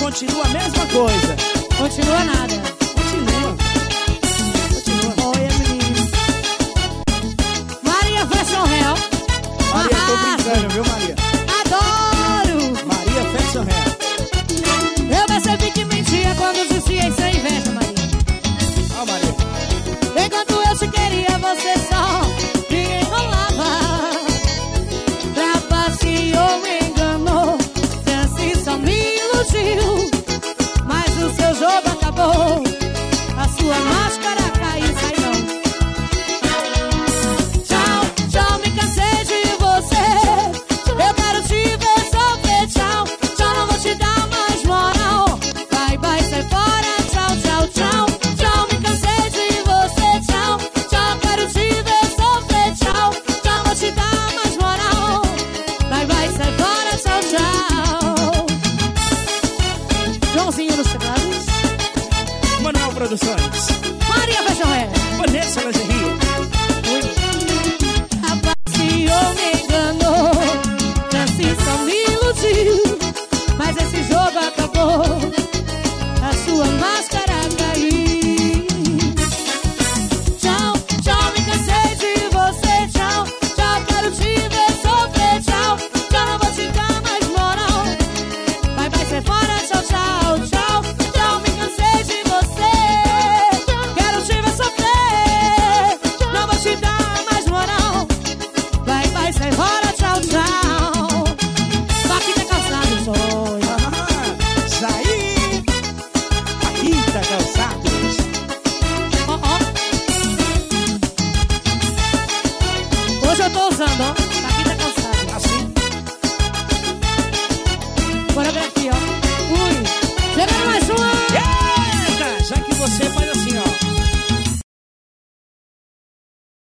continua a mesma coisa. Continua nada. Continua. Olha, menino. Maria Fashion Hell. Maria, tô brincando, viu, Maria? Adoro. Maria Fashion Hell. Eu percebi que mentia quando dizia sem inveja, Maria. Ó, Maria. Enquanto eu te queria, você só me enrolava. Trapaceou, me enganou, assim só me iludiu. Mas o seu jogo acabou, a sua máscara caiu, sai não. Tchau, tchau, me cansei de você. Eu quero te ver sofrer, tchau. Tchau, não vou te dar mais moral. Vai, vai, sai fora, tchau, tchau, tchau. Tchau, me cansei de você, tchau. Tchau, quero te ver sofrer, tchau. Tchau, não vou te dar mais moral. Vai, vai, sai fora, tchau, tchau. Joãozinho nos teclados. Manuel Produções. Maria Fashion Hell. Vanessa Lingerie. Trapaceou, me enganou, assim só me iludiu. Mas esse jogo acabou, a sua máscara caiu. Tchau, tchau, me cansei de você, tchau. Tchau, quero te ver sofrer, tchau. Tchau, não vou te dar mais moral. Vai, vai, sai fora, tchau, tchau, tchau. Tchau, me cansei de você. Quero te ver sofrer, não vou te dar mais moral. Vai, vai, sai fora, tchau, tchau. Paquita Calçados, oi. Saí. Paquita Calçados. Ó, ó. Hoje eu tô usando, ó.